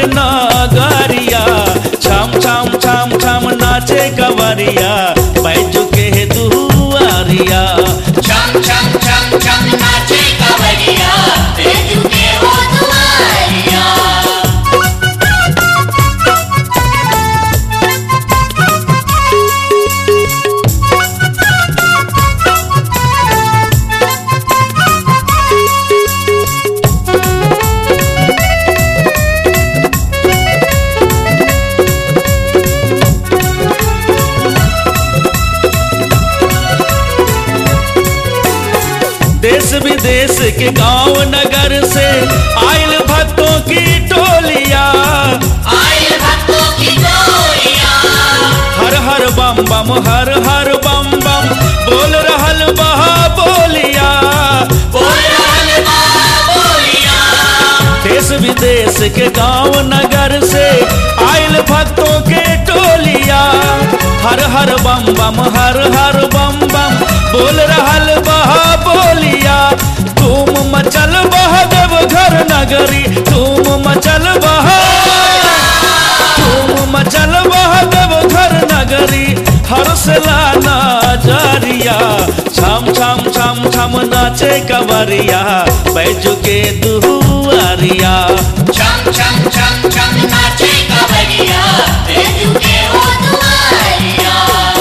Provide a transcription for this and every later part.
नगरिया। छम छम छम छम नाचे कवरिया बैजू के दुआरिया। छम छम छम छम नाचे कवरिया बैजू के हो दुआरिया। देश विदेश के गांव नगर से आयल भक्तों की टोलिया। आयल भक्तों की टोलिया। हर हर बम बम हर हर बम बम बोल रहल बहा बोलिया। बोल रहल बहा बोलिया। देश विदेश के गांव नगर से आयल भक्तों के टोलिया। हर हर बम बम हर हर बम बम बोल रहल बहा बोलिया। धूम मचल बह देवघर नगरी। धूम मचल बह देवघर नगरी। हर्षला नजरिया छम छम छम छम नाचे कवरिया बैजू के दुआरिया। छम छम छम छम नाचे कवरिया बैजू के हो दुआरिया।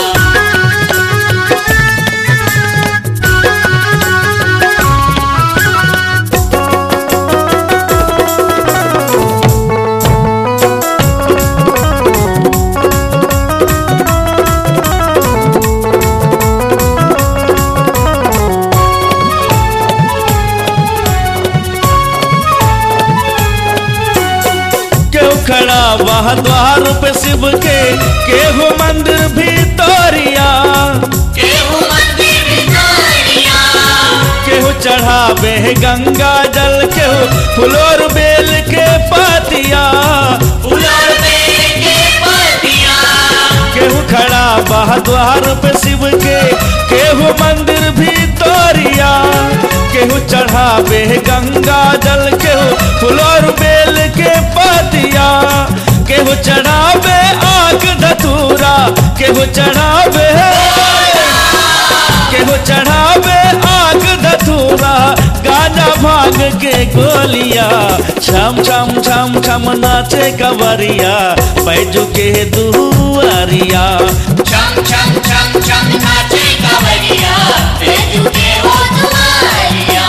खड़ा वह द्वार पे शिव के केहू मंदिर भीतरिया। केहू मंदिर भीतरिया। केहू चढ़ावे गंगा जल केहू फुलोर बेल के पतिया। फुलोर बेल के पतिया। केहू खड़ा वह द्वार पे शिव के केहू मंदिर भीतरिया। केहू चढ़ावे गंगा जल केहू फुलोर बेल के पतिया। केहू चढ़ावे आग धतूरा। केहू चढ़ावे आग धतूरा गाजा भाग के गोलिया। छम छम छम छम नाचे कवरिया बैजू के दुआरिया। छम छम छम छम नाचे कवरिया बैजू के हो दुआरिया।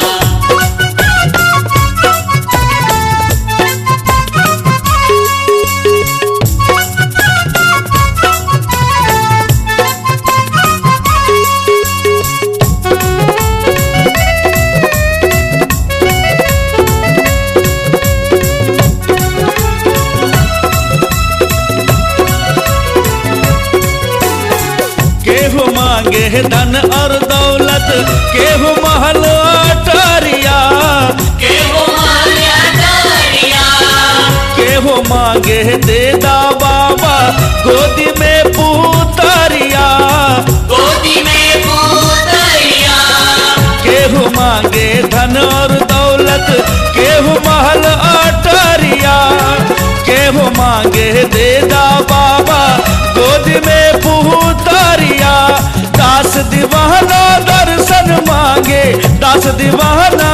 केहू मांगे धन और दौलत केहू महल अटारिया। केहू मांगे अटारिया। केहू मांगे देदा बाबा गोदी में पुतरिया। गोदी में पुतरिया। केहू मांगे धन और दौलत केहू महल अटारिया। केहू मांगे देदा बाबा गोदी में पुतरिया। दास दीवाना दर्शन मांगे। दास दीवाना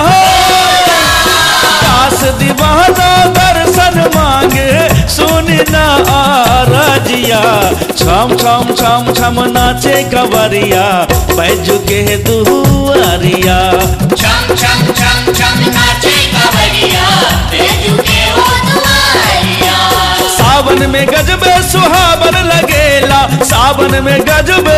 दर्शन मांगे सुन ना आरजिया। छम छम छम छम नाचे कवरिया बैजू के दुआरिया। छम छम छम छम नाचे कवरिया बैजू के हो दुआरिया। सावन में गजबे सुहावन लगेला। सावन में गजबे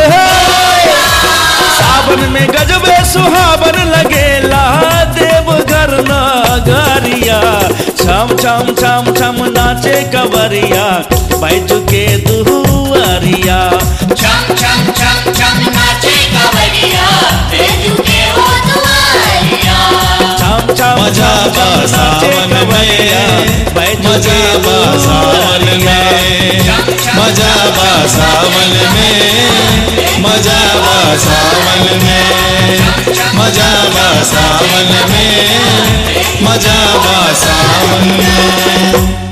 सुहावन लगेला देवघर नगरिया। छम छम छम छम नाचे कवरिया बैजू के दुआरिया। छम छम छम छम नाचे कवरिया बैजू के हो दुआरिया। छम छम मजा बा सावन में। मजा बा सावन में। मजा बा सावन में। मजा बा सावन में। मजा बा सावन में। मजा बा सावन में।